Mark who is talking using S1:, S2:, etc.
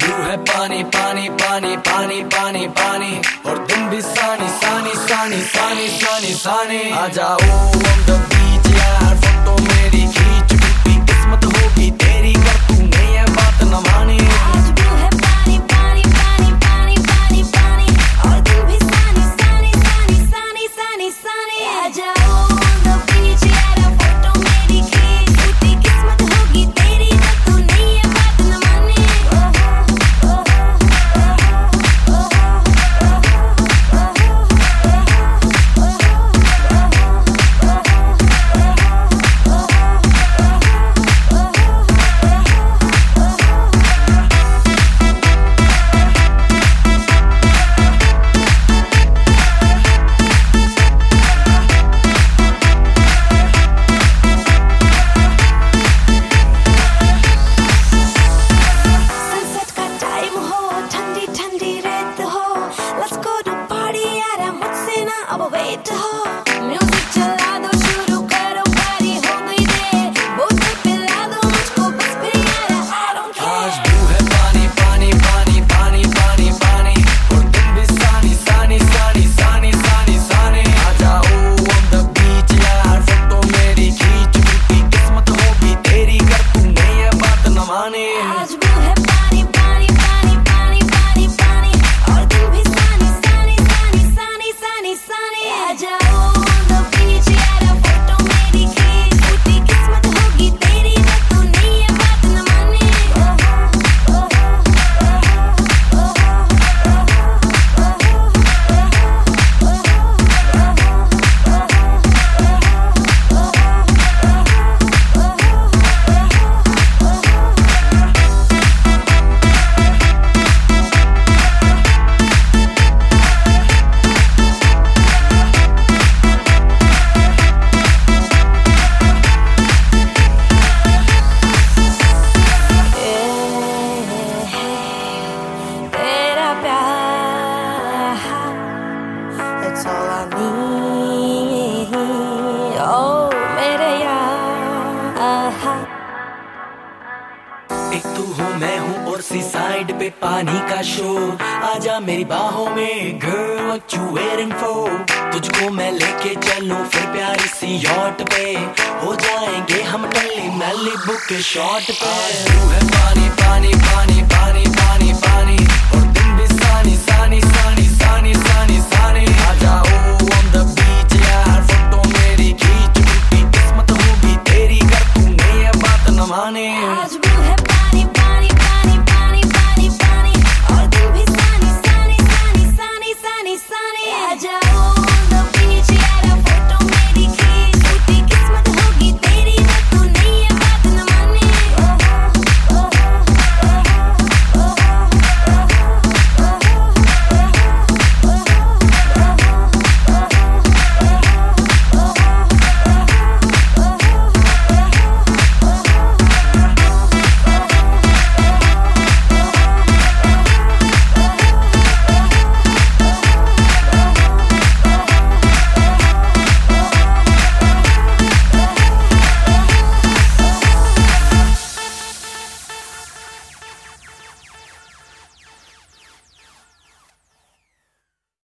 S1: blue है पानी पानी पानी पानी पानी पानी और तुम भी सानी सानी सानी सानी सानी सानी आ जाओ on the beach यार फोटो मेरी खींच टूटी किस्मत होगी तेरी कर तूने ये बात न मानी
S2: आज ब्लू है पानी पानी पानी पानी पानी पानी और तुम भी सानी सानी सानी सानी सानी सानी आ जाओ on the beach यार फोटो मेरी खींच टूटी किस्मत होगी तेरी कर तूने ये बात न मानी वेट हो म्यूजिक चला दो शुरू करो पारी हो गई दे बोतल पिला दो मुझको बस फिर यार I don't care
S1: आज ब्लू है पानी पानी पानी पानी पानी पानी और तुम भी सानी सानी सानी सानी सानी सानी आ जाओ on the beach यार फोटो मेरी खींच टूटी किस्मत होगी तेरी कर तूने ये बात न मानी
S2: आज ब्लू है पानी पानी पानी पानी पानी पानी और तुम भी सानी सानी सानी सानी सानी सानी आ जाओ on the beach यार फोटो मेरी खींच टूटी किस्मत होगी तेरी कर तूने ये बात न मानी तेरा प्यार That's all I need Oh मेरे यार
S1: एक तू हो मैं हूँ और सी साइड पे पानी का शोर आजा मेरी बाहों में girl what you waiting for तुझको मैं लेके चलूं फिर प्यारी सी यॉट पे हो जाएंगे हम टल्ली मैली बुक के शॉट पे ब्लू है पानी पानी पानी